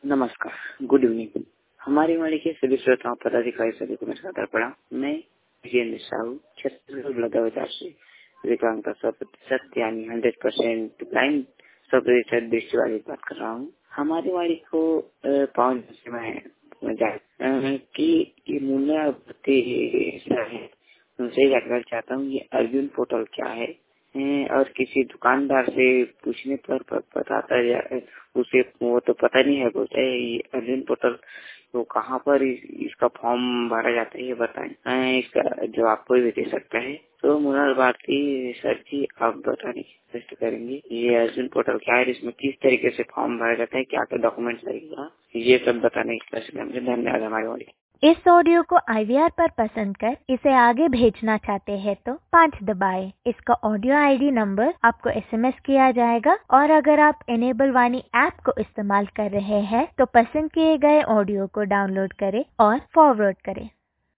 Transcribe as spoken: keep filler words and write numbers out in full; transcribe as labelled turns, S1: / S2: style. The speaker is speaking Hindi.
S1: नमस्कार, गुड इवनिंग। हमारी वाणी के सभी श्रोताओं पदाधिकारी सभी को मेरा सादर प्रणाम। मैं विजेंद्र साहू छत्तीसगढ़ बलौदाबाजार से विकलांग का सौ प्रतिशत यानी हंड्रेड परसेंट ब्लाइंड सौ प्रतिशत दृष्टि वाली बात कर रहा हूँ। हमारी वाणी को पाँच से मैं जान की ये मुन्ना भत्ती है उनसे जानना चाहता हूँ ये अर्जुन पोर्टल क्या है और किसी दुकानदार से पूछने पर बताता है उसे वो तो पता नहीं है बोलते ये अर्जुन पोर्टल तो कहाँ पर इस, इसका फॉर्म भरा जाता है ये बताएं। इसका जवाब कोई भी दे सकता है तो मुनाल भारती सर जी आप बताने की कोशिश करेंगे ये अर्जुन पोर्टल क्या है, इसमें किस तरीके से फॉर्म भरा जाता है, क्या क्या डॉक्यूमेंट लगेगा, ये सब बताने की कोशिश करेंगे। धन्यवाद। हमारे वाले
S2: इस ऑडियो को आई वी आर पर पसंद कर इसे आगे भेजना चाहते हैं तो पाँच दबाएं। इसका ऑडियो आई डी नंबर आपको एस एम एस किया जाएगा और अगर आप एनेबल वाणी ऐप को इस्तेमाल कर रहे हैं तो पसंद किए गए ऑडियो को डाउनलोड करें और फॉरवर्ड करें।